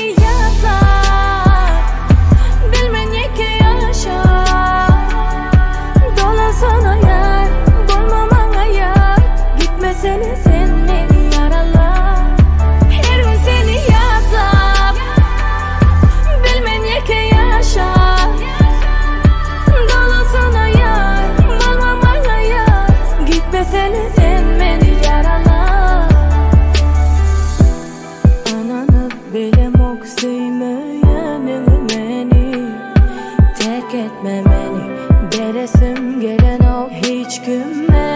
seni yazar. Bilmen ki yaşa. Dolasana yer, bulmamana yer. Gitme sen beni yaralar. Her gün seni yazar. Bilmen ki yaşa. Dolasana yer, bulmamana yer. Gitme sen beni yaralar. Ananı bilemok sevmeyenin beni. Terk etme beni. Deresim gelen o hiç gümme.